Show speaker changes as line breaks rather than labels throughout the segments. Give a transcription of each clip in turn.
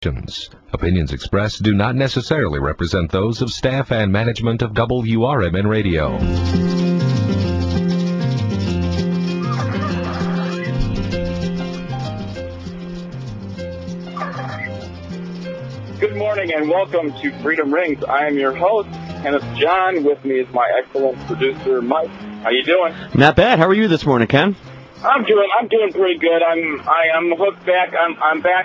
Opinions expressed do not necessarily represent those of staff and management of WRMN Radio.
Good morning and welcome to Freedom Rings. I am your host, Kenneth John. With me is my excellent producer, Mike. How you doing?
Not bad. How are you this morning, Ken?
I'm doing pretty good. I'm hooked back. I'm back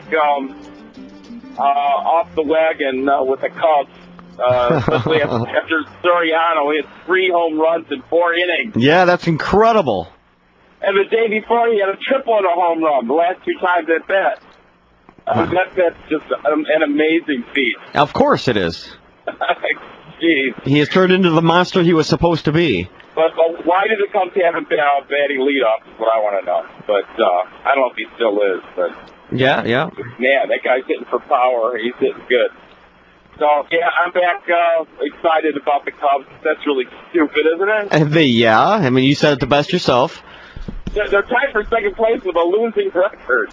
off the wagon with the Cubs. Especially after Soriano, he had 3 home runs in 4 innings.
Yeah, that's incredible.
And the day before, he had a triple and a home run. The last 2 times at bat. That's just an amazing feat.
Of course it is.
Jeez.
He has turned into the monster he was supposed to be.
But why did the Cubs have a batting leadoff is what I want to know. But I don't know if he still is. But
yeah.
Man, that guy's hitting for power. He's hitting good. So, yeah, I'm back excited about the Cubs. That's really stupid, isn't it?
Yeah. I mean, you said it the best yourself.
They're tied for second place with a losing record.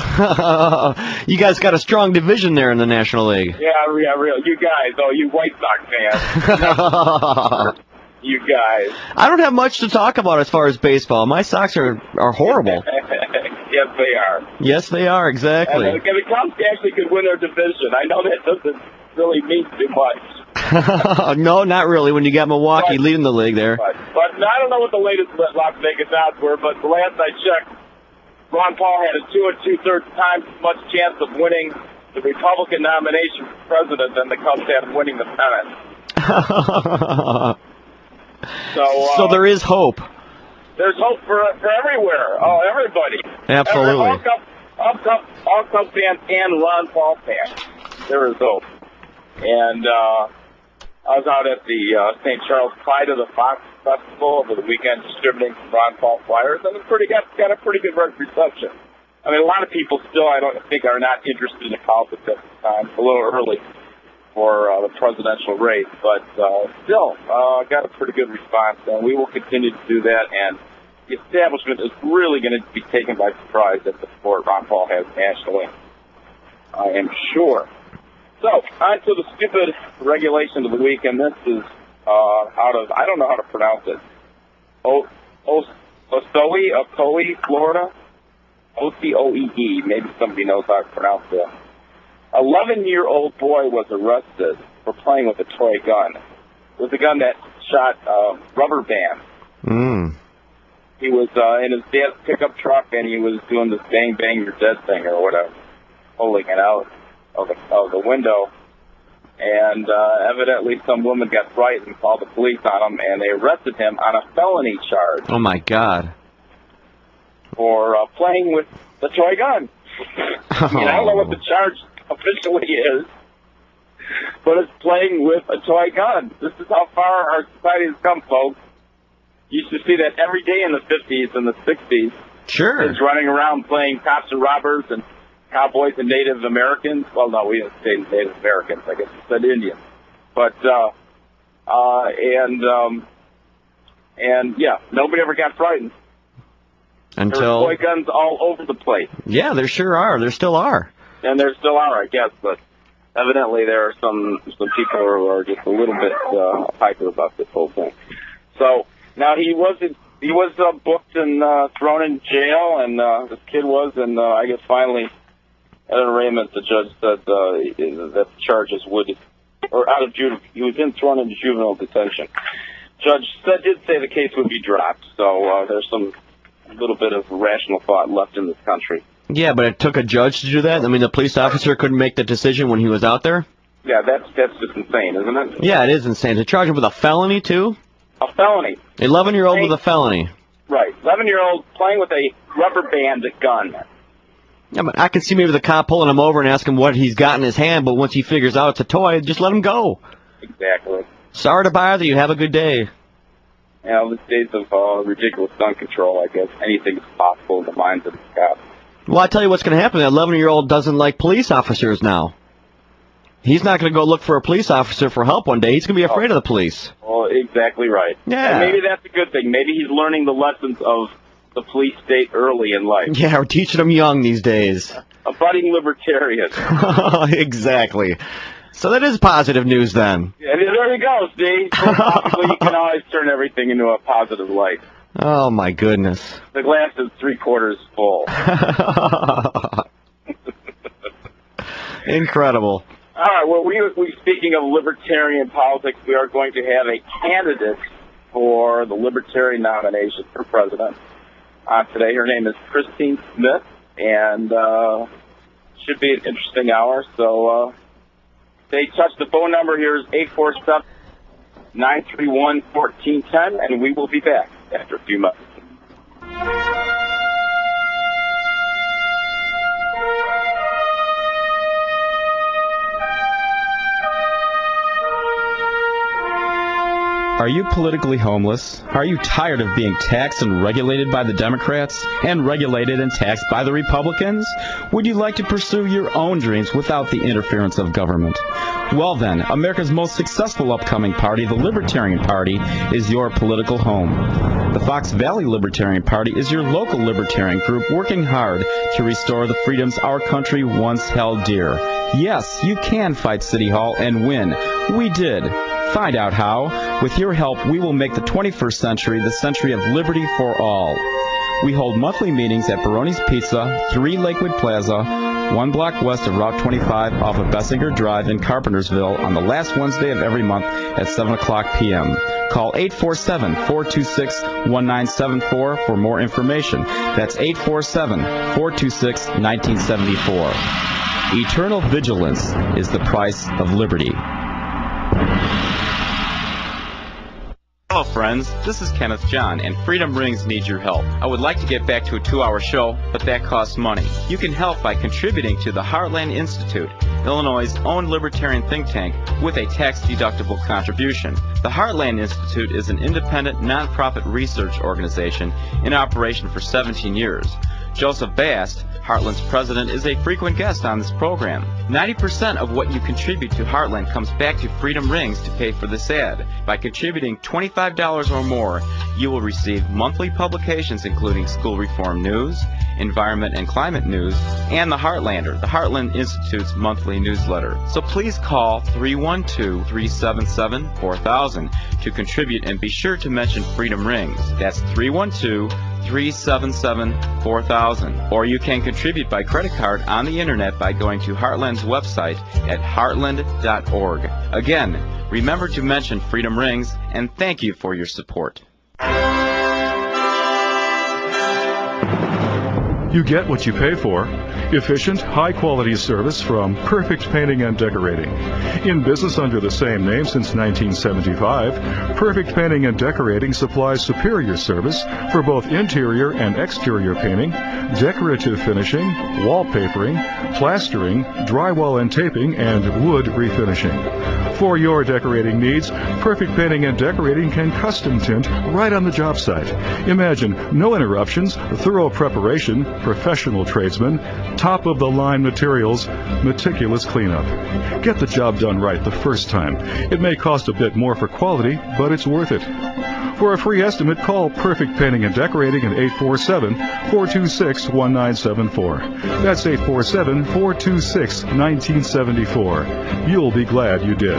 You guys got a strong division there in the National League.
Yeah, real. You guys, you White Sox fans. You guys.
I don't have much to talk about as far as baseball. My Sox are horrible.
Yes, they are.
Yes, they are, exactly.
And the Cubs actually could win their division. I know that doesn't really mean too much.
No, not really, when you got Milwaukee leading the league there.
But I don't know what the latest Las Vegas odds were, but the last I checked, Ron Paul had a 2 2/3 times as much chance of winning the Republican nomination for president than the Cubs had of winning the Senate. So
there is hope.
There's hope for everywhere. Oh, everybody.
Absolutely.
All Cubs fans and Ron Paul fans. There is hope. And I was out at the St. Charles Pride of the Fox Festival over the weekend distributing some Ron Paul flyers, and it's got a pretty good reception. I mean, a lot of people still, I don't think, are not interested in politics at this time. It's a little early for the presidential race, but still got a pretty good response, and we will continue to do that, and the establishment is really going to be taken by surprise at the support Ron Paul has nationally. I am sure. So, on to the stupid regulation of the week, and this is I don't know how to pronounce it. Ocoee, Florida? Ocoee. Maybe somebody knows how to pronounce it. 11-year-old boy was arrested for playing with a toy gun. It was a gun that shot rubber bands. He was in his dad's pickup truck, and he was doing this bang, bang, you're dead thing or whatever, holding it out of the window. And evidently some woman got frightened and called the police on him, and they arrested him on a felony charge.
Oh, my God.
For playing with the toy gun. I don't know what the charge officially is, but it's playing with a toy gun. This is how far our society has come, folks. You used to see that every day in the 50s and the 60s.
Sure.
Kids running around playing cops and robbers and cowboys and Native Americans. Well, no, we didn't say Native Americans. I guess we said Indians. But, yeah, nobody ever got frightened.
Until...
There were toy guns all over the place.
Yeah, there sure are. There still are.
And there still are, I guess, but evidently there are some people who are just a little bit hyper about this whole thing. So now he was booked and thrown in jail, and this kid was, and I guess finally at an arraignment the judge said that the charges would, or he was thrown into juvenile detention. Judge did say the case would be dropped, so there's a little bit of rational thought left in this country.
Yeah, but it took a judge to do that? I mean, the police officer couldn't make the decision when he was out there?
Yeah, that's just insane, isn't it?
Yeah, it is insane. To charge him with a felony, too?
A felony.
11-year-old with a felony.
Right. 11-year-old playing with a rubber band gun.
Yeah, but I can see maybe the cop pulling him over and asking him what he's got in his hand, but once he figures out it's a toy, just let him go.
Exactly.
Sorry to bother you. Have a good day.
You know, these days of ridiculous gun control, I guess anything is possible in the minds of the cops.
Well, I tell you what's going to happen. That 11-year-old doesn't like police officers now. He's not going to go look for a police officer for help one day. He's going to be afraid of the police.
Well, exactly right.
Yeah.
And maybe that's a good thing. Maybe he's learning the lessons of the police state early in life.
Yeah, we're teaching them young these days.
a budding libertarian.
Exactly. So that is positive news then.
Yeah, there you go, see? Possibly you can always turn everything into a positive light.
Oh, my goodness.
The glass is 3/4 full.
Incredible.
All right, well, speaking of libertarian politics, we are going to have a candidate for the libertarian nomination for president today. Her name is Christine Smith, and should be an interesting hour. So stay touch. The phone number here is 847-931-1410, and we will be back after a few months.
Are you politically homeless? Are you tired of being taxed and regulated by the Democrats and regulated and taxed by the Republicans? Would you like to pursue your own dreams without the interference of government? Well then, America's most successful upcoming party, the Libertarian Party, is your political home. The Fox Valley Libertarian Party is your local libertarian group working hard to restore the freedoms our country once held dear. Yes, you can fight City Hall and win. We did. Find out how. With your help, we will make the 21st century the century of liberty for all. We hold monthly meetings at Baroni's Pizza, 3 Lakewood Plaza, 1 block west of Route 25 off of Bessinger Drive in Carpentersville on the last Wednesday of every month at 7 o'clock p.m. Call 847-426-1974 for more information. That's 847-426-1974. Eternal vigilance is the price of liberty. Hello friends, this is Kenneth John, and Freedom Rings needs your help. I would like to get back to a 2-hour show, but that costs money. You can help by contributing to the Heartland Institute, Illinois' own libertarian think tank, with a tax-deductible contribution. The Heartland Institute is an independent, non-profit research organization in operation for 17 years. Joseph Bast, Heartland's president, is a frequent guest on this program. 90% of what you contribute to Heartland comes back to Freedom Rings to pay for this ad. By contributing $25 or more, you will receive monthly publications including school reform news, environment and climate news, and the Heartlander, the Heartland Institute's monthly newsletter. So please call 312-377-4000 to contribute, and be sure to mention Freedom Rings. That's 312-377-4000. Or you can contribute by credit card on the internet by going to Heartland's website at heartland.org. Again, remember to mention Freedom Rings, and thank you for your support.
You get what you pay for. Efficient, high-quality service from Perfect Painting and Decorating. In business under the same name since 1975, Perfect Painting and Decorating supplies superior service for both interior and exterior painting, decorative finishing, wallpapering, plastering, drywall and taping, and wood refinishing. For your decorating needs, Perfect Painting and Decorating can custom tint right on the job site. Imagine no interruptions, thorough preparation, professional tradesmen, top-of-the-line materials, meticulous cleanup. Get the job done right the first time. It may cost a bit more for quality, but it's worth it. For a free estimate, call Perfect Painting and Decorating at 847-426-1974. That's 847-426-1974. You'll be glad you did.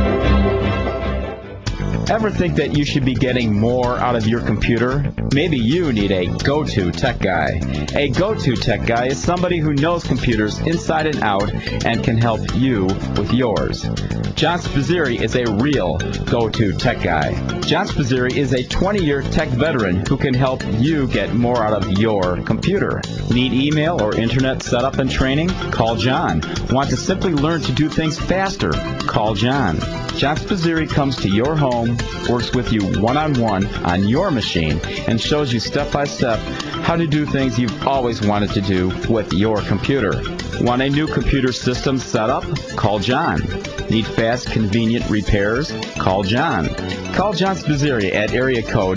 Ever think that you should be getting more out of your computer? Maybe you need a go-to tech guy. A go-to tech guy is somebody who knows computers inside and out and can help you with yours. John Spazzeri is a real go-to tech guy. John Spazzeri is a 20-year tech veteran who can help you get more out of your computer. Need email or internet setup and training? Call John. Want to simply learn to do things faster? Call John. John Spazzeri comes to your home, works with you one-on-one on your machine, and shows you step-by-step how to do things you've always wanted to do with your computer. Want a new computer system set up? Call John. Need fast, convenient repairs? Call John. Call John Spazzeri at area code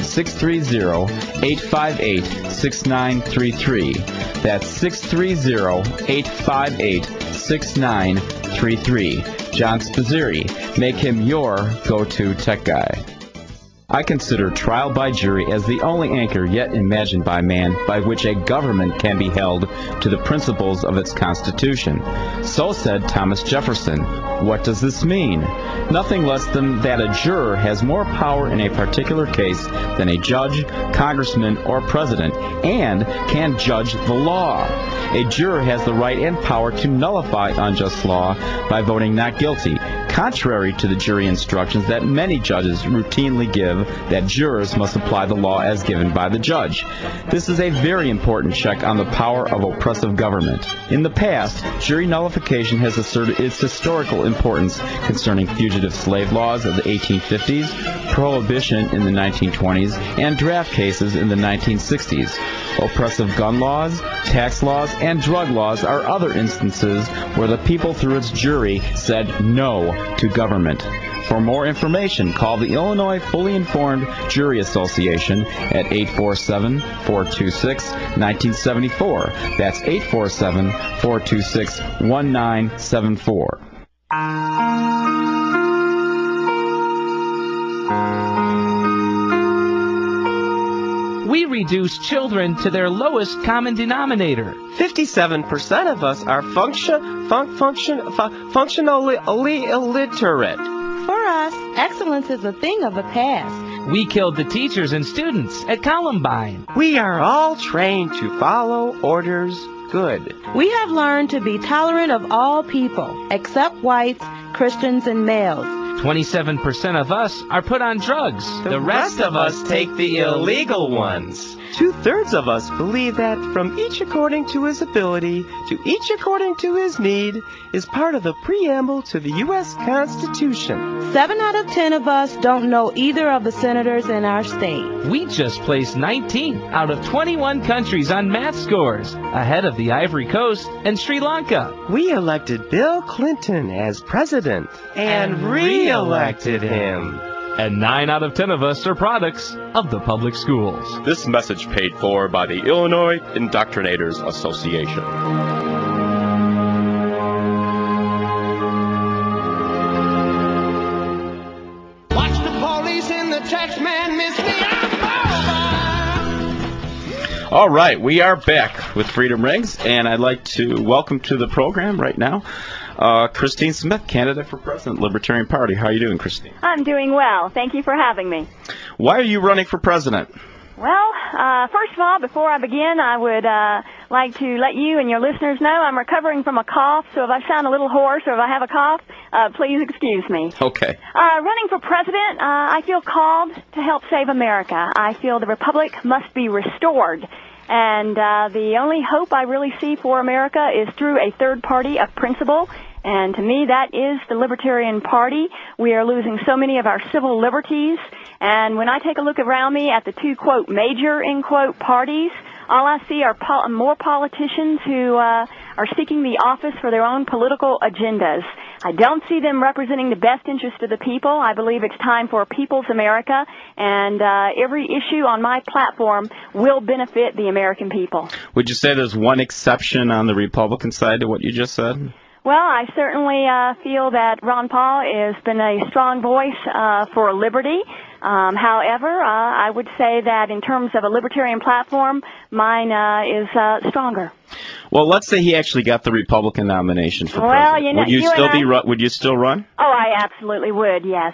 630-858-6933. That's 630-858-6933. John Spazzeri. Make him your go-to tech guy. I consider trial by jury as the only anchor yet imagined by man by which a government can be held to the principles of its Constitution. So said Thomas Jefferson. What does this mean? Nothing less than that a juror has more power in a particular case than a judge, congressman, or president, and can judge the law. A juror has the right and power to nullify unjust law by voting not guilty, contrary to the jury instructions that many judges routinely give that jurors must apply the law as given by the judge. This is a very important check on the power of oppressive government. In the past, jury nullification has asserted its historical importance concerning fugitive slave laws of the 1850s, prohibition in the 1920s, and draft cases in the 1960s. Oppressive gun laws, tax laws, and drug laws are other instances where the people through its jury said no to government. For more information, call the Illinois Fully Informed Jury Association at 847-426-1974. That's 847-426-1974.
We reduce children to their lowest common denominator.
57% of us are functionally illiterate.
For us, excellence is a thing of the past.
We killed the teachers and students at Columbine.
We are all trained to follow orders good.
We have learned to be tolerant of all people, except whites, Christians, and males.
27% of us are put on drugs.
The rest of us take the illegal ones. 2/3 of us believe that from each according to his ability to each according to his need is part of the preamble to the U.S. Constitution.
7 out of 10 of us don't know either of the senators in our state.
We just placed 19th out of 21 countries on math scores, ahead of the Ivory Coast and Sri Lanka.
We elected Bill Clinton as president and re-elected him.
And 9 out of 10 of us are products of the public schools.
This message paid for by the Illinois Indoctrinators Association.
Watch the police and the tax man miss me.
All right, we are back with Freedom Rings, and I'd like to welcome to the program right now Christine Smith, candidate for president, Libertarian Party. How are you doing, Christine?
I'm doing well. Thank you for having me.
Why are you running for president?
Well, first of all, before I begin, I would like to let you and your listeners know I'm recovering from a cough, so if I sound a little hoarse or if I have a cough, please excuse me.
Okay.
Running for president, I feel called to help save America. I feel the Republic must be restored. And the only hope I really see for America is through a third party of principle. And to me, that is the Libertarian Party. We are losing so many of our civil liberties. And when I take a look around me at the two, quote, major, end quote, parties, all I see are more politicians who are seeking the office for their own political agendas. I don't see them representing the best interest of the people. I believe it's time for a people's America, and every issue on my platform will benefit the American people.
Would you say there's one exception on the Republican side to what you just said?
Well, I certainly feel that Ron Paul has been a strong voice for liberty. However, I would say that in terms of a libertarian platform, mine is stronger.
Well, let's say he actually got the Republican nomination for president. Would you still run?
Oh, I absolutely would, yes.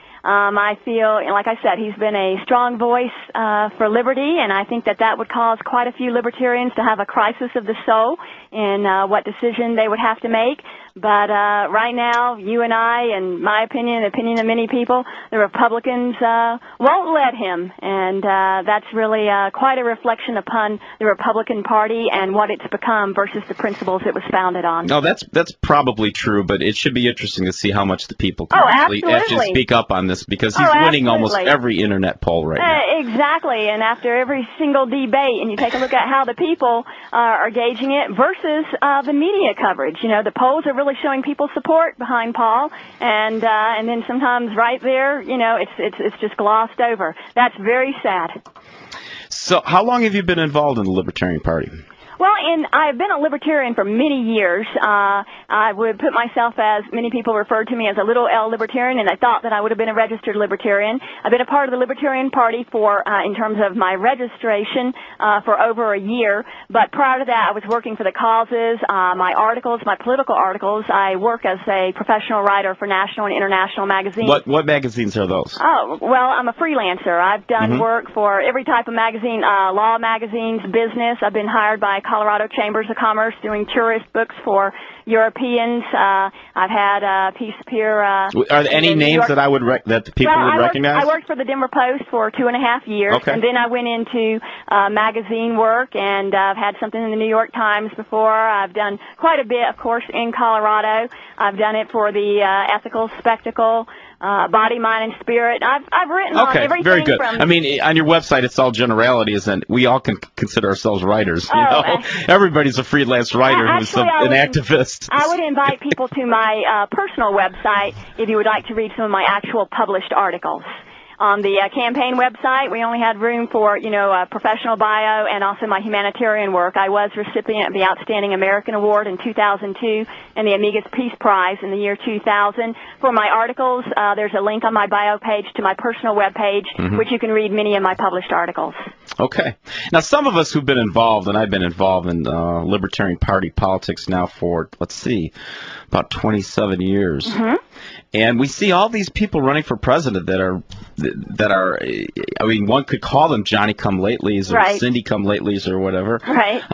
I feel, like I said, he's been a strong voice for liberty, and I think that that would cause quite a few libertarians to have a crisis of the soul in what decision they would have to make. But right now, you and I, and my opinion, the opinion of many people, the Republicans won't let him, and that's really quite a reflection upon the Republican Party and what it's become versus the principles it was founded on.
No, that's probably true, but it should be interesting to see how much the people can actually speak up on this, because he's winning almost every internet poll right now.
Exactly, and after every single debate, and you take a look at how the people are gauging it versus the media coverage. You know, the polls are really showing people support behind Paul, and then sometimes right there, you know, it's just glossed over. That's very sad.
So, how long have you been involved in the Libertarian Party?
Well, I've been a libertarian for many years. I would put myself, as many people referred to me, as a little L libertarian, and I thought that I would have been a registered libertarian. I've been a part of the Libertarian Party for, in terms of my registration, for over a year. But prior to that, I was working for the causes. My articles, my political articles, I work as a professional writer for national and international magazines.
What magazines are those?
Oh, well, I'm a freelancer. I've done work for every type of magazine, law magazines, business. I've been hired by Colorado Chambers of Commerce doing tourist books for Europeans. I've had piece appear.
Are there any names that that people would recognize?
I worked for the Denver Post for 2.5 years, and then I went into magazine work, and I've had something in the New York Times before. I've done quite a bit, of course, in Colorado. I've done it for the Ethical Spectacle. Body, Mind, and Spirit. I've written on everything.
Very good.
From,
I mean, on your website, it's all generalities, and we all can consider ourselves writers. You know? Everybody's a freelance writer who's an activist.
I would invite people to my personal website if you would like to read some of my actual published articles. On the campaign website, we only had room for, a professional bio and also my humanitarian work. I was recipient of the Outstanding American Award in 2002 and the Amicus Peace Prize in the year 2000. For my articles, there's a link on my bio page to my personal web page, which you can read many of my published articles.
Okay. Now, some of us who've been involved, and I've been involved in Libertarian Party politics now for, about 27 years. And we see all these people running for president that are, I mean, one could call them Johnny-come-latelys or Cindy-come-latelys or whatever.
Right.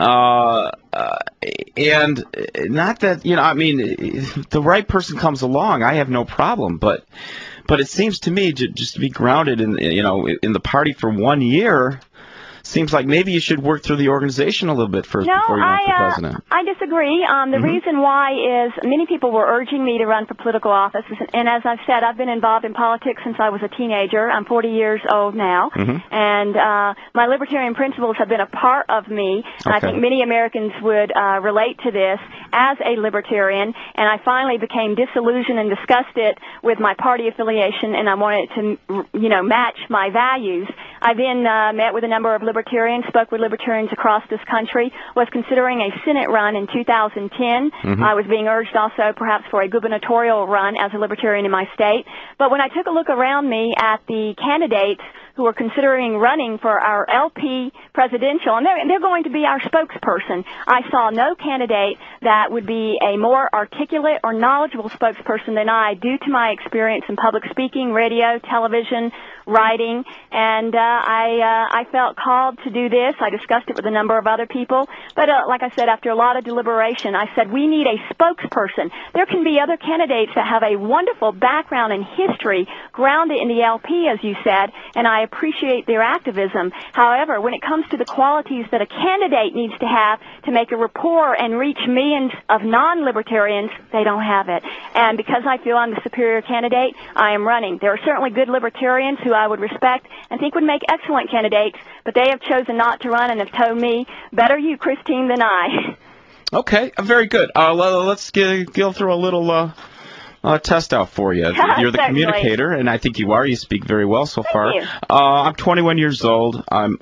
And not that, the right person comes along, I have no problem. But it seems to me just to be grounded in, in the party for 1 year. Seems like maybe you should work through the organization a little bit first before you run for president.
I disagree. The reason why is many people were urging me to run for political office, and as I've said, I've been involved in politics since I was a teenager. I'm 40 years old now, and my libertarian principles have been a part of me, and I think many Americans would relate to this as a libertarian, and I finally became disillusioned and disgusted with my party affiliation, and I wanted to, match my values. I then met with a number of libertarians, spoke with libertarians across this country, was considering a Senate run in 2010. I was being urged also perhaps for a gubernatorial run as a libertarian in my state. But when I took a look around me at the candidates who are considering running for our LP presidential, and they're going to be our spokesperson, I saw no candidate that would be a more articulate or knowledgeable spokesperson than I, due to my experience in public speaking, radio, television, writing, and I felt called to do this. I discussed it with a number of other people, but like I said, after a lot of deliberation, I said we need a spokesperson. There can be other candidates that have a wonderful background and history grounded in the LP, as you said, and I appreciate their activism. However, when it comes to the qualities that a candidate needs to have to make a rapport and reach millions of non-libertarians, they don't have it. And because I feel I'm the superior candidate, I am running. There are certainly good libertarians who I would respect and think would make excellent candidates, but they have chosen not to run and have told me, better you, Christine, than I.
Okay, very good. Let's go through a little test out for you. You're the communicator, and I think you are. You speak very well so far.
Thank you.
I'm 21 years old. I'm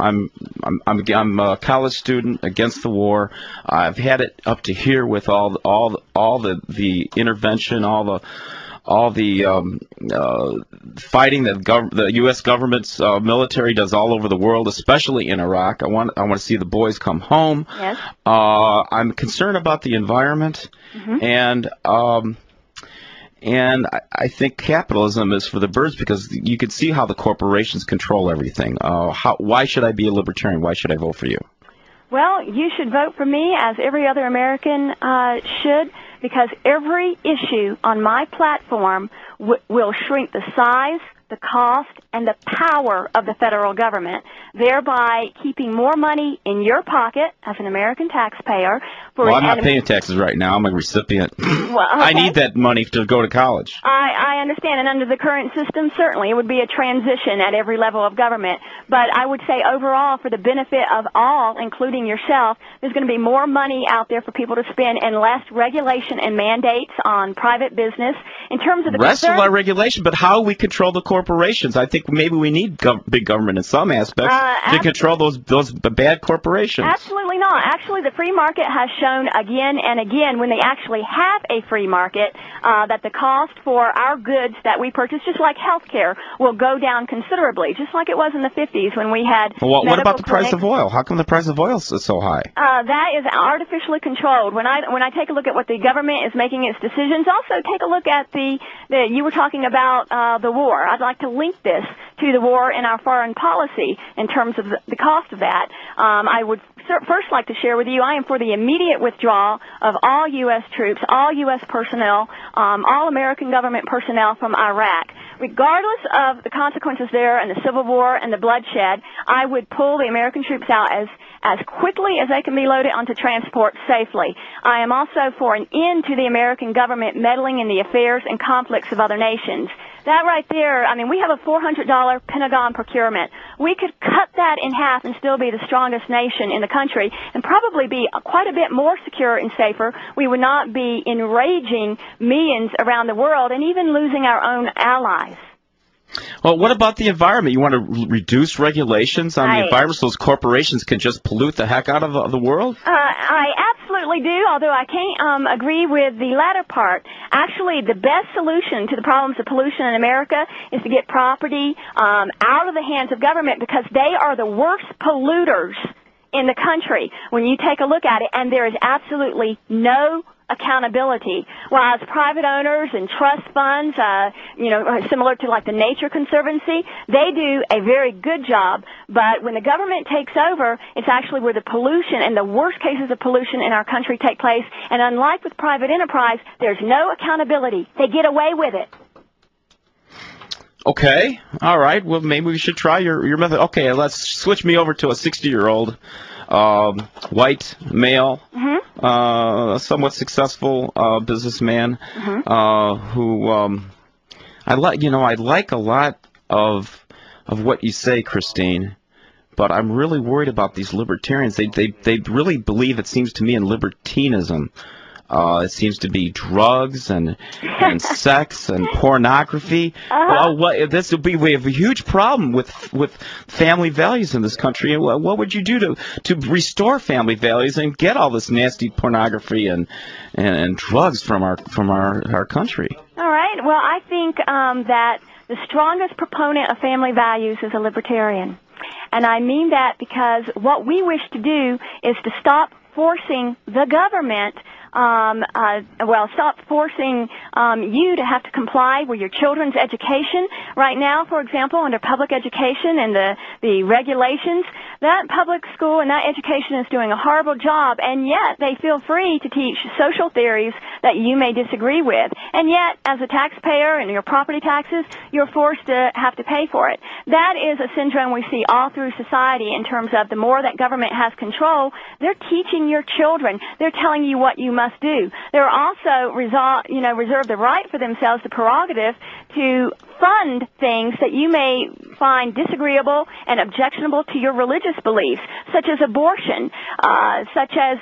a college student against the war. I've had it up to here with all the intervention, all the fighting that the U.S. government's military does all over the world, especially in Iraq. I want to see the boys come home.
Yes.
I'm concerned about the environment, and I think capitalism is for the birds because you can see how the corporations control everything. Why should I be a libertarian? Why should I vote for you?
Well, you should vote for me, as every other American should, because every issue on my platform will shrink the size, the cost, and the power of the federal government, thereby keeping more money in your pocket as an American taxpayer.
Well, I'm not paying taxes right now. I'm a recipient.
Well, okay.
I need that money to go to college.
I understand, and under the current system, certainly, it would be a transition at every level of government. But I would say overall, for the benefit of all, including yourself, there's going to be more money out there for people to spend and less regulation and mandates on private business. In terms of the
rest of our regulation, but how we control the corporations. corporations. I think maybe we need big government in some aspects to control those bad corporations.
Absolutely not. Actually, the free market has shown again and again, when they actually have a free market, that the cost for our goods that we purchase, just like health care, will go down considerably, just like it was in the 50s when we had
what about the price of oil? How come the price of oil is so high?
That is artificially controlled. When I take a look at what the government is making its decisions, also take a look at you were talking about the war. I'd like to link this to the war in our foreign policy in terms of the cost of that. I would first like to share with you, I am for the immediate withdrawal of all U.S. troops, all U.S. personnel, all American government personnel from Iraq. Regardless of the consequences there and the civil war and the bloodshed, I would pull the American troops out as quickly as they can be loaded onto transport safely. I am also for an end to the American government meddling in the affairs and conflicts of other nations. That right there, I mean, we have a $400 Pentagon procurement. We could cut that in half and still be the strongest nation in the country and probably be quite a bit more secure and safer. We would not be enraging millions around the world and even losing our own allies.
Well, what about the environment? You want to reduce regulations on the environment so those corporations can just pollute the heck out of the world?
I absolutely do, although I can't agree with the latter part. Actually, the best solution to the problems of pollution in America is to get property out of the hands of government, because they are the worst polluters in the country when you take a look at it, and there is absolutely no accountability. While as private owners and trust funds, similar to like the Nature Conservancy, they do a very good job. But when the government takes over, it's actually where the pollution and the worst cases of pollution in our country take place. And unlike with private enterprise, there's no accountability. They get away with it.
Okay. All right. Well, maybe we should try your method. Okay, let's switch me over to a 60-year-old white male, somewhat successful businessman who I like a lot of what you say, Christine, but I'm really worried about these libertarians. They really believe, it seems to me, in libertinism. It seems to be drugs and sex and pornography. We have a huge problem with family values in this country. And what would you do to restore family values and get all this nasty pornography and drugs from our country?
All right. Well, I think that the strongest proponent of family values is a libertarian. And I mean that because what we wish to do is to stop forcing the government stop forcing you to have to comply with your children's education. Right now, for example, under public education and the regulations, that public school and that education is doing a horrible job, and yet they feel free to teach social theories that you may disagree with. And yet, as a taxpayer and your property taxes, you're forced to have to pay for it. That is a syndrome we see all through society in terms of the more that government has control, they're teaching your children. They're telling you what you must do. They're also reserve the right for themselves, the prerogative, to fund things that you may find disagreeable and objectionable to your religious beliefs, such as abortion, such as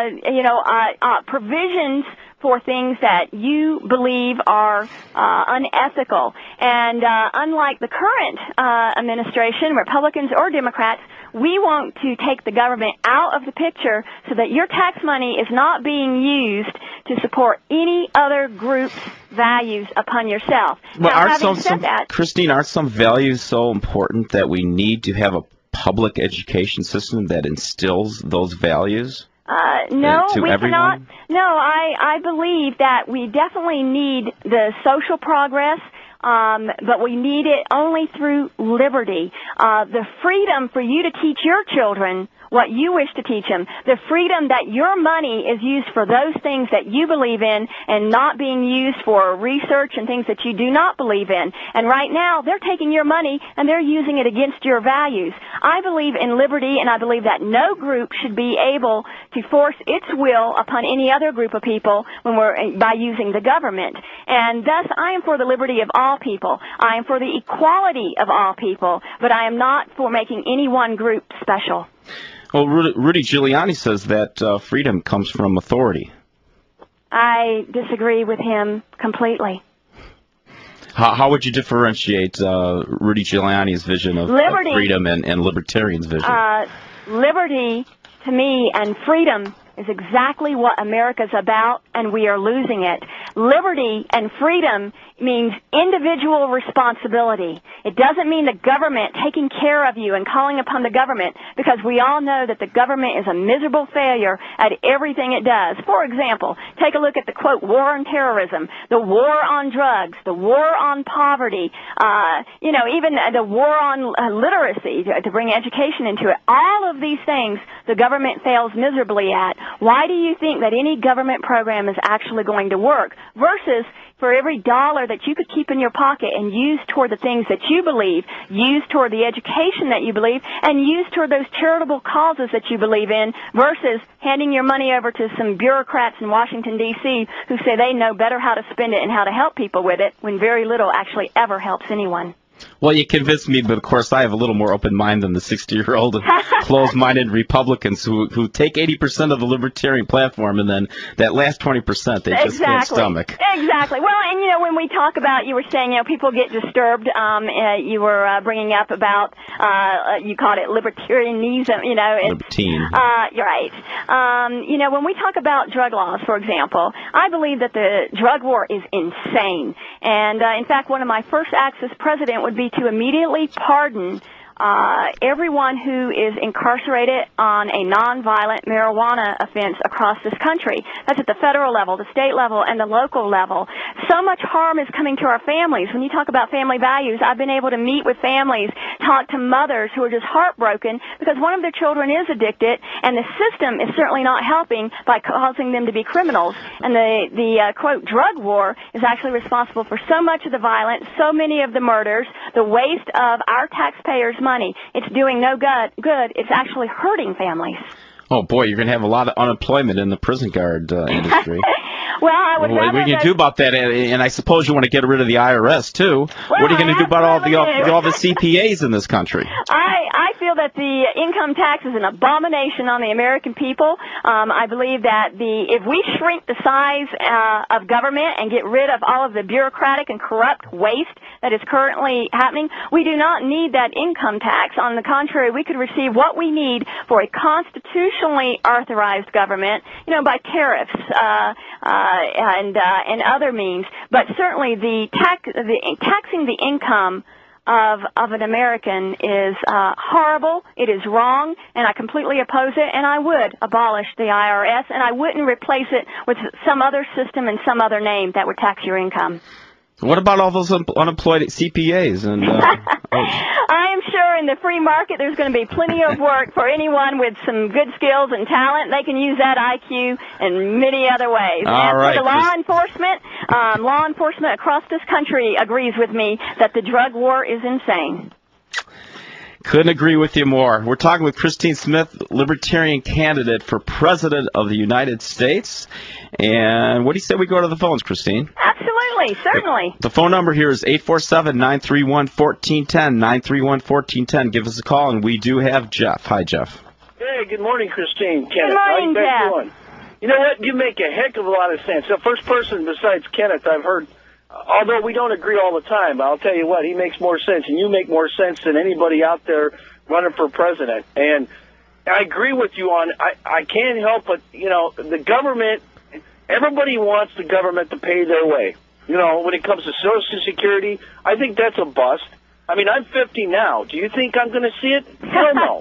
provisions for things that you believe are unethical. And unlike the current administration, Republicans or Democrats, we want to take the government out of the picture so that your tax money is not being used to support any other group's values upon yourself.
Well,
now,
Christine, aren't some values so important that we need to have a public education system that instills those values?
No,
to
we
everyone?
cannot. No, I believe that we definitely need the social progress, but we need it only through liberty. The freedom for you to teach your children what you wish to teach them, the freedom that your money is used for those things that you believe in and not being used for research and things that you do not believe in. And right now, they're taking your money and they're using it against your values. I believe in liberty, and I believe that no group should be able to force its will upon any other group of people by using the government. And thus, I am for the liberty of all people. I am for the equality of all people, but I am not for making any one group special.
Well, Rudy Giuliani says that freedom comes from authority.
I disagree with him completely.
How would you differentiate Rudy Giuliani's vision of freedom and libertarian's vision?
Liberty, to me, and freedom is exactly what America's about, and we are losing it. Liberty and freedom means individual responsibility. It doesn't mean the government taking care of you and calling upon the government, because we all know that the government is a miserable failure at everything it does. For example, take a look at the, quote, war on terrorism, the war on drugs, the war on poverty, even the war on literacy, to bring education into it. All of these things the government fails miserably at. Why do you think that any government program is actually going to work versus for every dollar that you could keep in your pocket and use toward the things that you believe, use toward the education that you believe, and use toward those charitable causes that you believe in, versus handing your money over to some bureaucrats in Washington, D.C. who say they know better how to spend it and how to help people with it, when very little actually ever helps anyone.
Well, you convinced me, but of course I have a little more open mind than the 60-year-old and closed-minded Republicans who take 80% of the libertarian platform, and then that last 20% they just can't stomach.
Exactly. Well, and when we talk about, you were saying, people get disturbed. You were bringing up about, you called it libertarianism.
Libertine.
You're right. When we talk about drug laws, for example, I believe that the drug war is insane. And in fact, one of my first acts as president would be to immediately pardon everyone who is incarcerated on a nonviolent marijuana offense across this country. That's at the federal level, the state level, and the local level. So much harm is coming to our families. When you talk about family values, I've been able to meet with families, talk to mothers who are just heartbroken because one of their children is addicted, and the system is certainly not helping by causing them to be criminals. And the quote, drug war is actually responsible for so much of the violence, so many of the murders, the waste of our taxpayers' money. It's doing no good. It's actually hurting families.
Oh, boy, you're going to have a lot of unemployment in the prison guard industry.
Well, I would
What are you going to do about that? And I suppose you want to get rid of the IRS, too.
Well,
what are you going to do about all the CPAs in this country?
I feel that the income tax is an abomination on the American people. I believe that if we shrink the size of government and get rid of all of the bureaucratic and corrupt waste that is currently happening, we do not need that income tax. On the contrary, we could receive what we need for a constitutionally authorized government, by tariffs and other means. But certainly taxing the income of an American is horrible. It is wrong, and I completely oppose it, and I would abolish the IRS, and I wouldn't replace it with some other system and some other name that would tax your income.
What about all those unemployed CPAs? And
I am sure in the free market there's going to be plenty of work for anyone with some good skills and talent. They can use that IQ in many other ways.
All
and
right.
for the law enforcement across this country agrees with me that the drug war is insane.
Couldn't agree with you more. We're talking with Christine Smith, Libertarian candidate for President of the United States. And what do you say we go to the phones, Christine?
Absolutely, certainly.
The phone number here is 847-931-1410, 931-1410. Give us a call, and we do have Jeff. Hi, Jeff.
Hey, good morning, Christine. Kenneth.
Good morning,
How you
Jeff.
doing? You know what? You make a heck of a lot of sense. The first person besides Kenneth I've heard, although we don't agree all the time, I'll tell you what, he makes more sense, and you make more sense than anybody out there running for president. And I agree with you on, I can't help but, the government, everybody wants the government to pay their way. When it comes to Social Security, I think that's a bust. I mean, I'm 50 now. Do you think I'm going to see it? Hell no.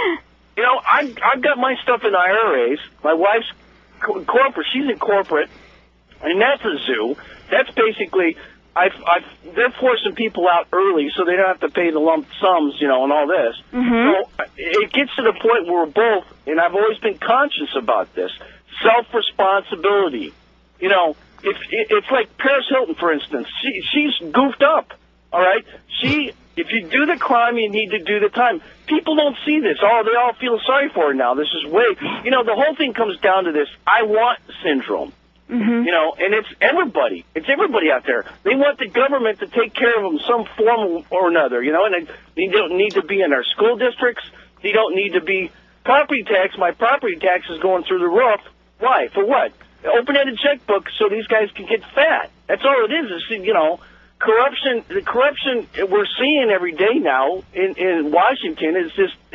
I've got my stuff in IRAs. My wife's corporate. She's in corporate, and that's a zoo. That's basically, they're forcing people out early so they don't have to pay the lump sums, and all this.
Mm-hmm.
So it gets to the point where we're both, and I've always been conscious about this, self-responsibility. If it's like Paris Hilton, for instance. She's goofed up, all right? If you do the crime, you need to do the time. People don't see this. They all feel sorry for her now. This is the whole thing comes down to this I want syndrome.
Mm-hmm.
And it's everybody. It's everybody out there. They want the government to take care of them some form or another, and they don't need to be in our school districts. They don't need to be property tax. My property tax is going through the roof. Why? For what? Open-ended checkbook so these guys can get fat. That's all it is the corruption we're seeing every day now in Washington is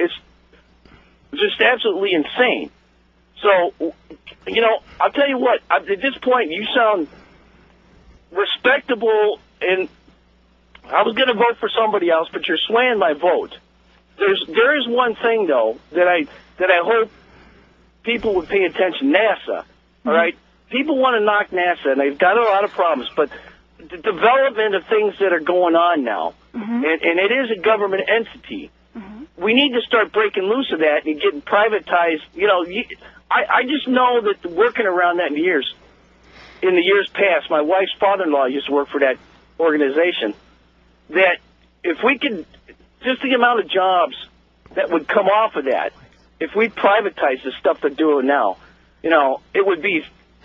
just absolutely insane. So, I'll tell you what, at this point, you sound respectable, and I was going to vote for somebody else, but you're swaying my vote. There is one thing, though, that I hope people would pay attention. NASA, all right? People want to knock NASA, and they've got a lot of problems, but the development of things that are going on now, and it is a government entity, we need to start breaking loose of that and getting privatized. I just know that working around that in the years past, my wife's father-in-law used to work for that organization, that if we could, just the amount of jobs that would come off of that, if we privatize the stuff they're doing now, it'd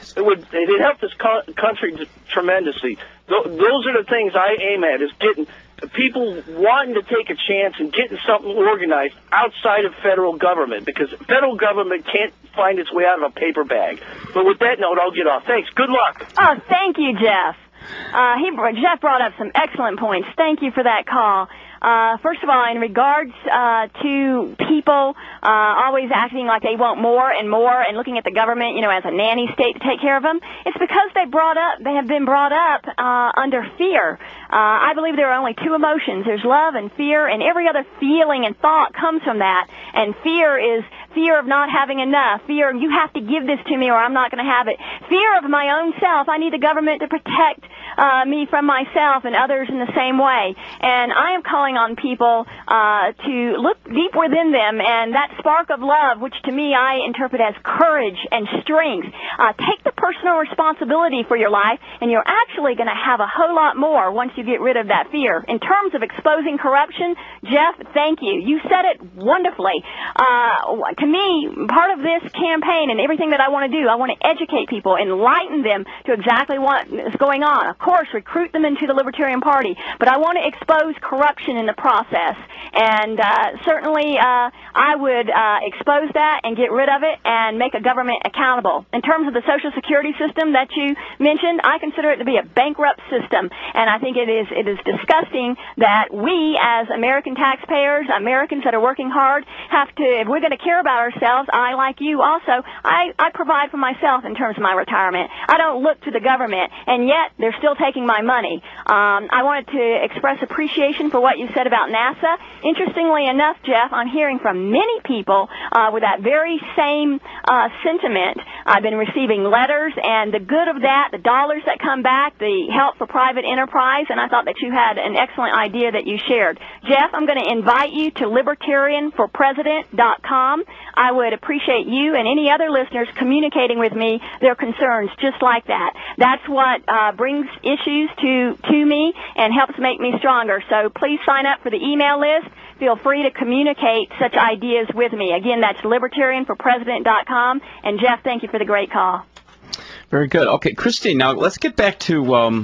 help this country tremendously. Those are the things I aim at, is getting people wanting to take a chance and getting something organized outside of federal government, because federal government can't find its way out of a paper bag. But with that note, I'll get off. Thanks. Good luck.
Oh, thank you, Jeff. Jeff brought up some excellent points. Thank you for that call. First of all, in regards to people always acting like they want more and more and looking at the government, as a nanny state to take care of them, it's because they have been brought up under fear. I believe there are only two emotions. There's love and fear, and every other feeling and thought comes from that. And fear is fear of not having enough. Fear, you have to give this to me or I'm not going to have it. Fear of my own self. I need the government to protect me from myself and others in the same way. And I am calling on people to look deep within them, and that spark of love, which to me I interpret as courage and strength. Take the personal responsibility for your life, and you're actually going to have a whole lot more once you get rid of that fear. In terms of exposing corruption, Jeff, thank you. You said it wonderfully. To me, part of this campaign and everything that I want to do, I want to educate people, enlighten them to exactly what is going on. Of course, recruit them into the Libertarian Party, but I want to expose corruption in the process. And certainly I would expose that and get rid of it and make a government accountable. In terms of the Social Security system that you mentioned, I consider it to be a bankrupt system, and I think it is disgusting that we as American taxpayers, Americans that are working hard, have to, if we're going to care about ourselves, I, like you also, I provide for myself in terms of my retirement. I don't look to the government, and yet they're still taking my money. I wanted to express appreciation for what you said about NASA. Interestingly enough, Jeff, I'm hearing from many people with that very same sentiment. I've been receiving letters, and the good of that, the dollars that come back, the help for private enterprise, and I thought that you had an excellent idea that you shared. Jeff, I'm going to invite you to libertarianforpresident.com. I would appreciate you and any other listeners communicating with me their concerns just like that. That's what brings issues to me and helps make me stronger. So please sign up for the email list. Feel free to communicate such ideas with me. Again, that's libertarianforpresident.com. And Jeff, thank you for the great call.
Very good. Okay, Christine, now let's get back to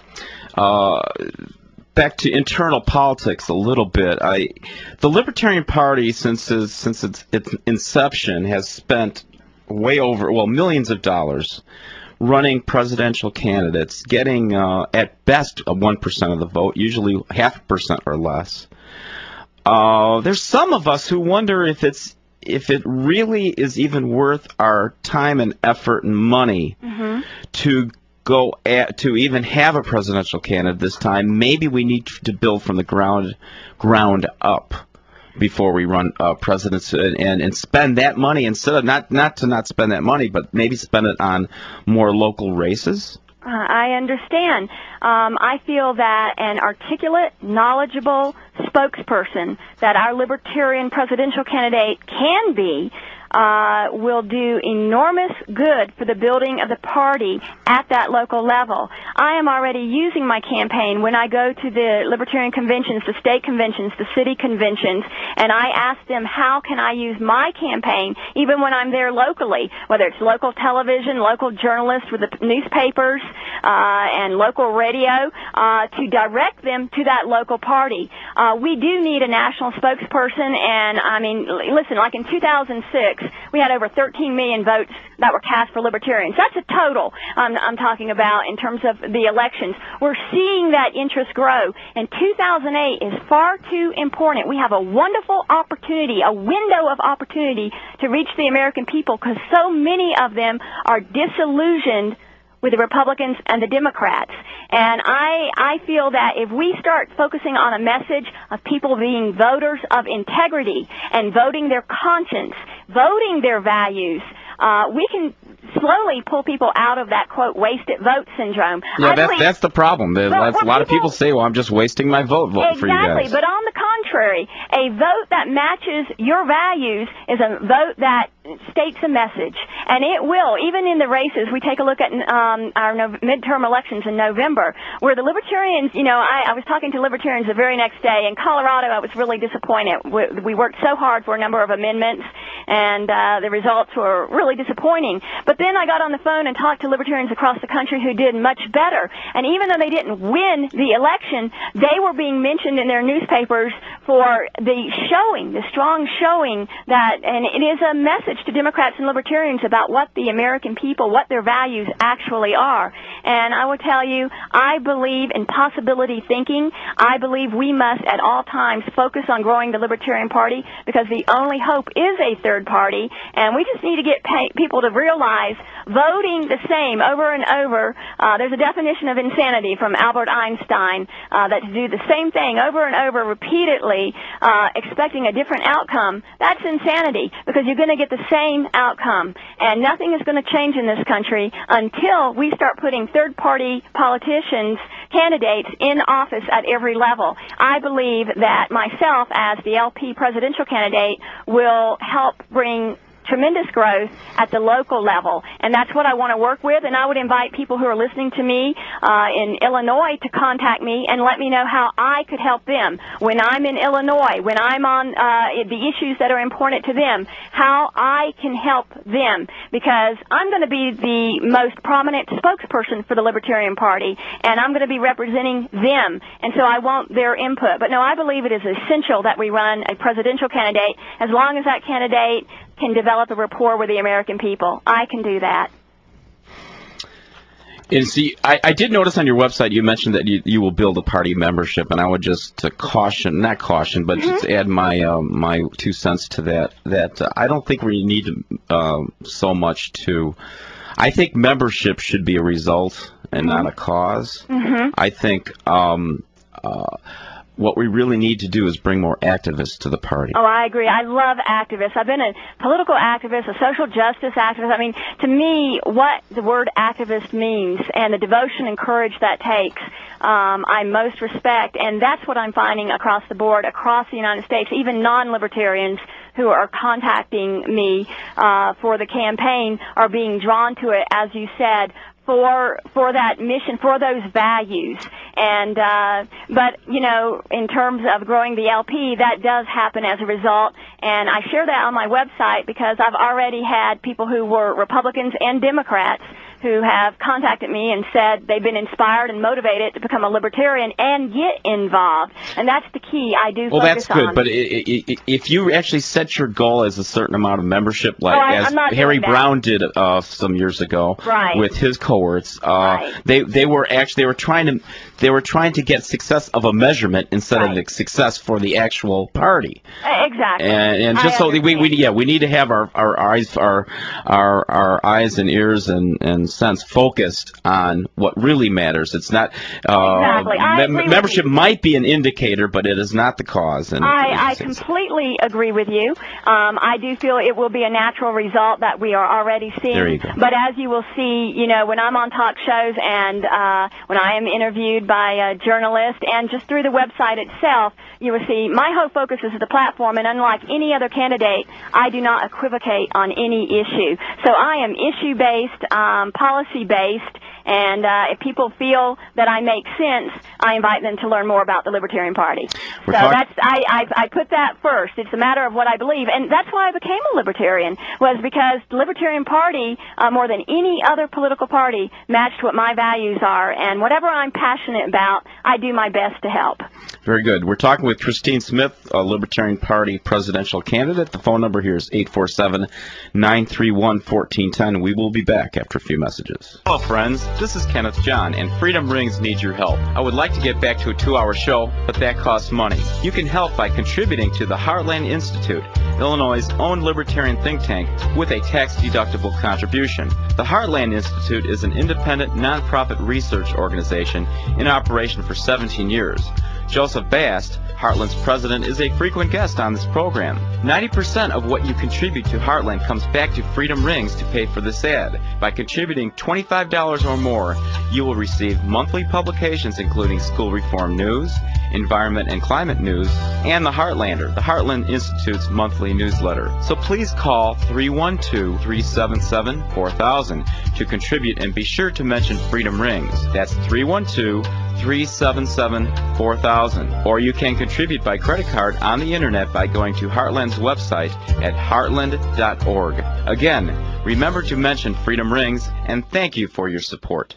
internal politics a little bit. The Libertarian Party, since its inception, has spent millions of dollars running presidential candidates, getting at best 1% of the vote, usually 0.5% or less. There's some of us who wonder if it really is even worth our time and effort and money to even have a presidential candidate this time. Maybe we need to build from the ground up before we run presidents and spend that money instead of not spend that money, but maybe spend it on more local races.
I understand. I feel that an articulate, knowledgeable spokesperson that our Libertarian presidential candidate can be will do enormous good for the building of the party at that local level. I am already using my campaign when I go to the Libertarian conventions, the state conventions, the city conventions, and I ask them how can I use my campaign even when I'm there locally, whether it's local television, local journalists with the newspapers, and local radio, to direct them to that local party. We do need a national spokesperson, and I mean, listen, like in 2006, 2006, we had over 13 million votes that were cast for Libertarians. That's a total I'm talking about in terms of the elections. We're seeing that interest grow, and 2008 is far too important. We have a wonderful opportunity, a window of opportunity to reach the American people, because so many of them are disillusioned with the Republicans and the Democrats. And I feel that if we start focusing on a message of people being voters of integrity and voting their conscience, voting their values, we can slowly pull people out of that, quote, wasted vote syndrome.
Yeah, that's the problem. A lot of people say, well, I'm just wasting my vote voting for you guys.
Exactly, but on the contrary, a vote that matches your values is a vote that states a message. And it will, even in the races. We take a look at our midterm elections in November, where the Libertarians, I was talking to Libertarians the very next day. In Colorado, I was really disappointed. We worked so hard for a number of amendments, and the results were really disappointing. But then I got on the phone and talked to Libertarians across the country who did much better. And even though they didn't win the election, they were being mentioned in their newspapers for the strong showing that, and it is a message to Democrats and Libertarians about what the American people, what their values actually are. And I will tell you, I believe in possibility thinking. I believe we must at all times focus on growing the Libertarian Party, because the only hope is a third party, and we just need to get people to realize voting the same over and over. There's a definition of insanity from Albert Einstein, that to do the same thing over and over repeatedly, expecting a different outcome, that's insanity, because you're going to get the same outcome. And nothing is going to change in this country until we start putting third-party politicians, candidates in office at every level. I believe that myself, as the LP presidential candidate, will help bring tremendous growth at the local level, and that's what I want to work with. And I would invite people who are listening to me in Illinois to contact me and let me know how I could help them when I'm in Illinois, when I'm on the issues that are important to them, how I can help them, because I'm going to be the most prominent spokesperson for the Libertarian Party, and I'm going to be representing them, and so I want their input. But no, I believe it is essential that we run a presidential candidate, as long as that candidate can develop a rapport with the American people. I can do that.
And see, I did notice on your website you mentioned that you will build a party membership, and I would just not caution, but just add my 2 cents to that I don't think we need so much to. I think membership should be a result and not a cause. I think what we really need to do is bring more activists to the party.
Oh, I agree. I love activists. I've been a political activist, a social justice activist. I mean, to me, what the word activist means and the devotion and courage that takes, I most respect. And that's what I'm finding across the board, across the United States, even non-libertarians who are contacting me for the campaign are being drawn to it, as you said, for that mission, for those values. And but in terms of growing the LP, that does happen as a result, and I share that on my website because I've already had people who were Republicans and Democrats who have contacted me and said they've been inspired and motivated to become a libertarian and get involved. And that's the key I do
well,
focus on.
Well, that's good, but if you actually set your goal as a certain amount of membership, like as Harry Brown did some years ago with his cohorts, they were trying to get success of a measurement instead of the success for the actual party.
Exactly.
And just so we need to have our eyes and ears and sense focused on what really matters. It's not membership might be an indicator, but it is not the cause. And
I completely agree with you. I do feel it will be a natural result that we are already seeing.
There you go.
But as you will see, when I'm on talk shows and when I am interviewed by a journalist and just through the website itself, you will see my whole focus is the platform, and unlike any other candidate, I do not equivocate on any issue. So I am issue-based, policy-based, and if people feel that I make sense, I invite them to learn more about the Libertarian Party. I put that first. It's a matter of what I believe, and that's why I became a Libertarian, was because the Libertarian Party, more than any other political party, matched what my values are, and whatever I'm passionate about, I do my best to help.
Very good. We're talking with Christine Smith, a Libertarian Party presidential candidate. The phone number here is 847-931-1410. We will be back after a few messages. Hello, friends. This is Kenneth John, and Freedom Rings needs your help. I would like to get back to a 2-hour show, but that costs money. You can help by contributing to the Heartland Institute, Illinois' own libertarian think tank, with a tax-deductible contribution. The Heartland Institute is an independent, nonprofit research organization in operation for 17 years. Joseph Bast, Heartland's president, is a frequent guest on this program. 90% of what you contribute to Heartland comes back to Freedom Rings to pay for this ad. By contributing $25 or more, you will receive monthly publications including school reform news, environment and climate news, and the Heartlander, the Heartland Institute's monthly newsletter. So please call 312-377-4000 to contribute, and be sure to mention Freedom Rings. That's 312-377-4000. Or you can contribute by credit card on the internet by going to Heartland's website at heartland.org. Again, remember to mention Freedom Rings, and thank you for your support.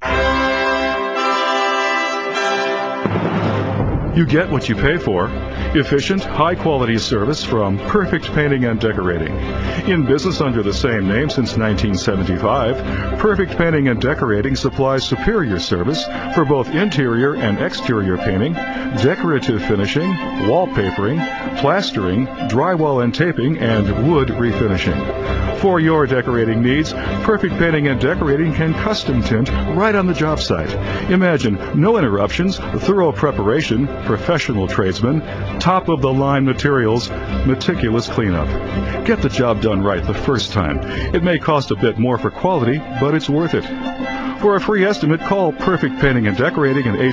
You get what you pay for. Efficient, high-quality service from Perfect Painting and Decorating. In business under the same name since 1975, Perfect Painting and Decorating supplies superior service for both interior and exterior painting, decorative finishing, wallpapering, plastering, drywall and taping, and wood refinishing. For your decorating needs, Perfect Painting and Decorating can custom tint right on the job site. Imagine no interruptions, thorough preparation, professional tradesmen, top-of-the-line materials, meticulous cleanup. Get the job done right the first time. It may cost a bit more for quality, but it's worth it. For a free estimate, call Perfect Painting and Decorating at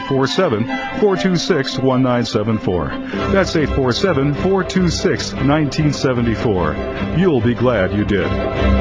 847-426-1974. That's 847-426-1974. You'll be glad you did.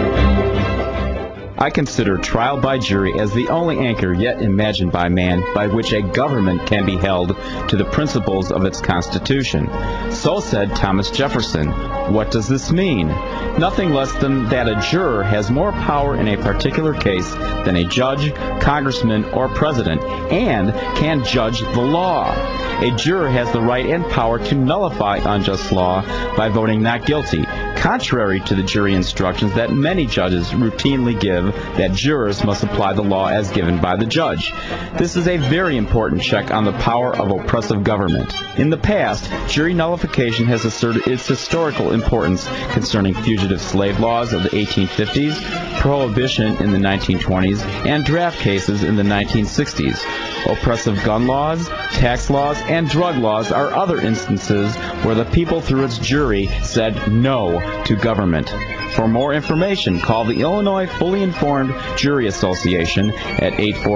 I consider trial by jury as the only anchor yet imagined by man by which a government can be held to the principles of its Constitution. So said Thomas Jefferson. What does this mean? Nothing less than that a juror has more power in a particular case than a judge, congressman, or president, and can judge the law. A juror has the right and power to nullify unjust law by voting not guilty, contrary to the jury instructions that many judges routinely give that jurors must apply the law as given by the judge. This is a very important check on the power of oppressive government. In the past, jury nullification has asserted its historical importance concerning fugitive slave laws of the 1850s, prohibition in the 1920s, and draft cases in the 1960s. Oppressive gun laws, tax laws, and drug laws are other instances where the people through its jury said no to government. For more information, call the Illinois Fully Informed Jury Association at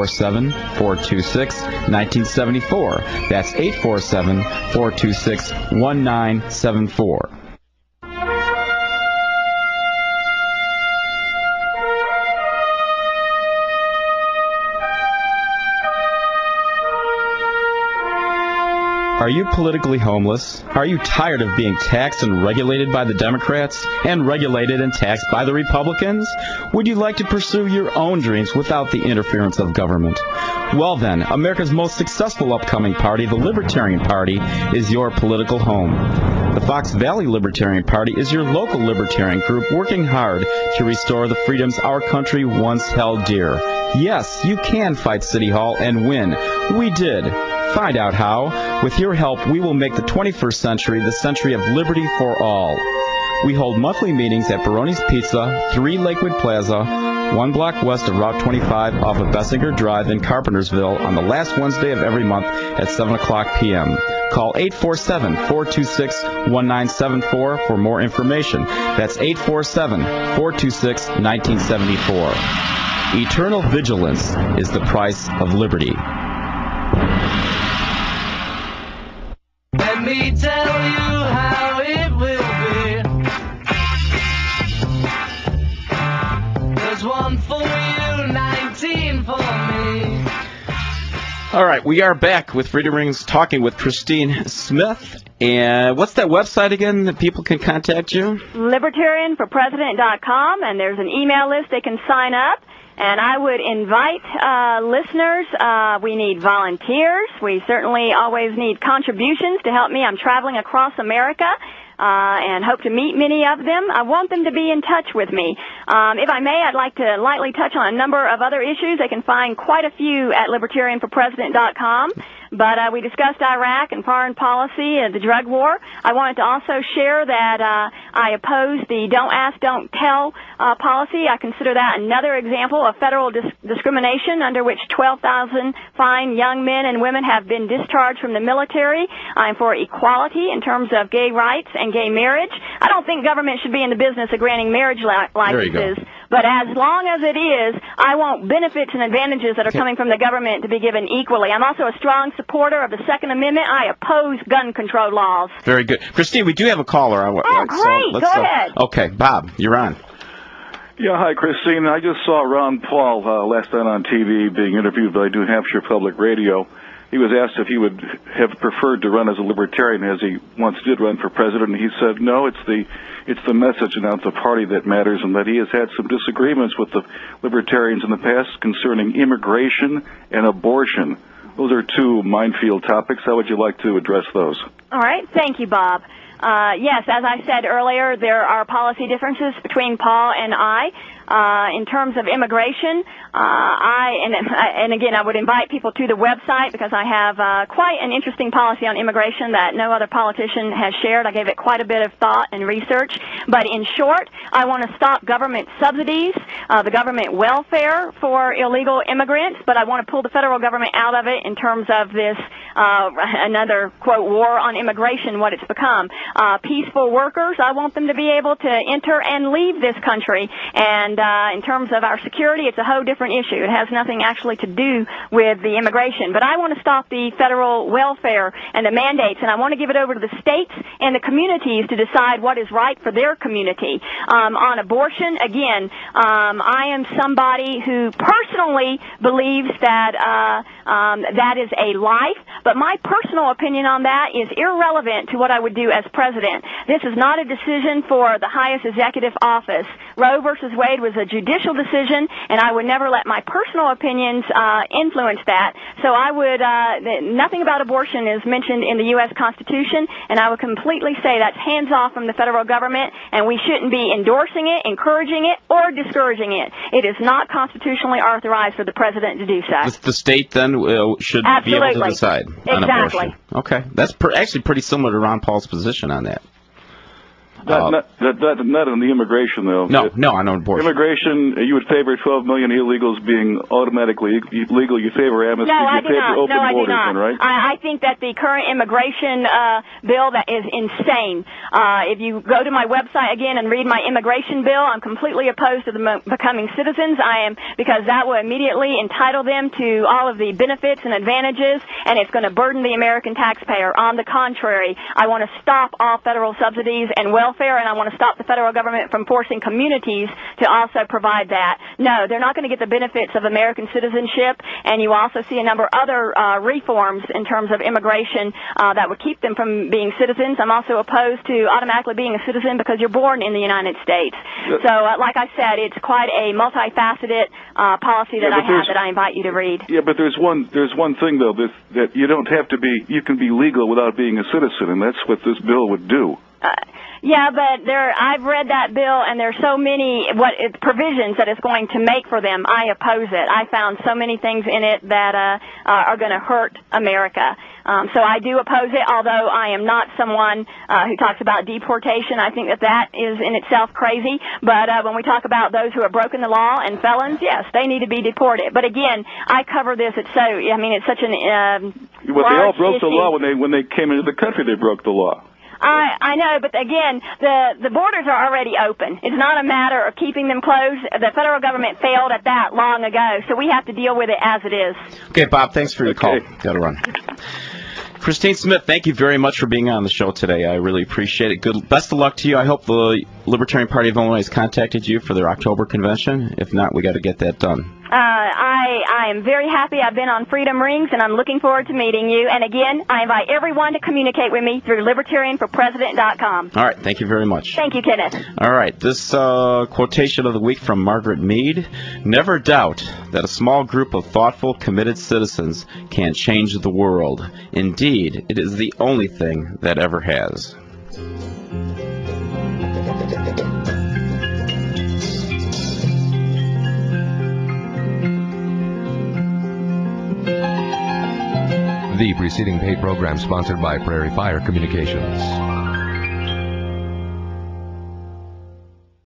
847-426-1974. That's 847-426-1974. Are you politically homeless? Are you tired of being taxed and regulated by the Democrats and regulated and taxed by the Republicans? Would you like to pursue your own dreams without the interference of government? Well then, America's most successful upcoming party, the Libertarian Party, is your political home. The Fox Valley Libertarian Party is your local libertarian group working hard to restore the freedoms our country once held dear. Yes, you can fight City Hall and win. We did. Find out how. With your help, we will make the 21st century the century of liberty for all. We hold monthly meetings at Baroni's Pizza, 3 Lakewood Plaza, 1 block west of Route 25 off of Bessinger Drive in Carpentersville on the last Wednesday of every month at 7 o'clock p.m. Call 847-426-1974 for more information. That's 847-426-1974. Eternal vigilance is the price of liberty.
Let me tell you how it will be. There's one for you, 19 for me.
All right, we are back with Freedom Rings talking with Christine Smith. And what's that website again that people can contact you?
LibertarianforPresident.com, and there's an email list they can sign up. And I would invite listeners. We need volunteers. We certainly always need contributions to help me. I'm traveling across America. And hope to meet many of them. I want them to be in touch with me. If I may, I'd like to lightly touch on a number of other issues. They can find quite a few at libertarianforpresident.com. But we discussed Iraq and foreign policy and the drug war. I wanted to also share that I oppose the don't ask, don't tell policy. I consider that another example of federal discrimination under which 12,000 fine young men and women have been discharged from the military. I'm for equality in terms of gay rights and gay marriage. I don't think government should be in the business of granting marriage licenses. But as long as it is, I want benefits and advantages that are coming from the government to be given equally. I'm also a strong supporter of the Second Amendment. I oppose gun control laws.
Very good. Christine, we do have a caller.
Great. Go ahead.
Okay, Bob, you're on.
Yeah, hi, Christine. I just saw Ron Paul last night on TV being interviewed by New Hampshire Public Radio. He was asked if he would have preferred to run as a libertarian as he once did run for president, and he said, no, it's the message and not the party that matters, and that he has had some disagreements with the libertarians in the past concerning immigration and abortion. Those are two minefield topics. How would you like to address those?
All right. Thank you, Bob. Yes, as I said earlier, there are policy differences between Paul and I. In terms of immigration, and again, I would invite people to the website because I have quite an interesting policy on immigration that no other politician has shared. I gave it quite a bit of thought and research. But in short, I want to stop government subsidies, the government welfare for illegal immigrants, but I want to pull the federal government out of it in terms of this another, quote, war on immigration, what it's become. Peaceful workers, I want them to be able to enter and leave this country. And in terms of our security, it's a whole different issue. It has nothing actually to do with the immigration. But I want to stop the federal welfare and the mandates, and I want to give it over to the states and the communities to decide what is right for their community. On abortion, again, I am somebody who personally believes that that is a life, but my personal opinion on that is irrelevant to what I would do as president. This is not a decision for the highest executive office. Roe versus Wade was a judicial decision, and I would never let my personal opinions influence that. So I would, nothing about abortion is mentioned in the U.S. Constitution, and I would completely say that's hands off from the federal government, and we shouldn't be endorsing it, encouraging it, or discouraging it. It is not constitutionally authorized for the president to do so.
The state then should be able to decide on abortion. Okay, that's actually pretty similar to Ron Paul's position on that.
Not on the immigration, though.
No, on abortion.
Immigration, you would favor 12 million illegals being automatically legal. You favor amnesty.
No, I
you favor open borders, then, right?
I think that the current immigration bill that is insane. If you go to my website again and read my immigration bill, I'm completely opposed to them becoming citizens. Because that will immediately entitle them to all of the benefits and advantages, and it's going to burden the American taxpayer. On the contrary, I want to stop all federal subsidies and welfare, and I want to stop the federal government from forcing communities to also provide that. No, they're not going to get the benefits of American citizenship, and you also see a number of other reforms in terms of immigration that would keep them from being citizens. I'm also opposed to automatically being a citizen because you're born in the United States. So, like I said, it's quite a multifaceted policy that I have that I invite you to read.
Yeah, but there's one thing, though, that you don't have to be, you can be legal without being a citizen, and that's what this bill would do.
Yeah, but I've read that bill, and there's so many provisions that it's going to make for them. I oppose it. I found so many things in it that are going to hurt America. So I do oppose it, although I am not someone who talks about deportation. I think that is in itself crazy. But when we talk about those who have broken the law and felons, yes, they need to be deported. But again, I cover this. It's such an
well, they all broke the law when they came into the country. They broke the law.
I know, but again, the borders are already open. It's not a matter of keeping them closed. The federal government failed at that long ago, so we have to deal with it as it is.
Okay, Bob, thanks for your call. Got to run. Christine Smith, thank you very much for being on the show today. I really appreciate it. Best of luck to you. I hope the Libertarian Party of Illinois has contacted you for their October convention. If not, we got to get that done.
I am very happy I've been on Freedom Rings, and I'm looking forward to meeting you. And again, I invite everyone to communicate with me through libertarianforpresident.com.
All right, thank you very much.
Thank you, Kenneth.
All right, this quotation of the week from Margaret Mead: "Never doubt that a small group of thoughtful, committed citizens can change the world. Indeed, it is the only thing that ever has."
The preceding paid program sponsored by Prairie Fire Communications.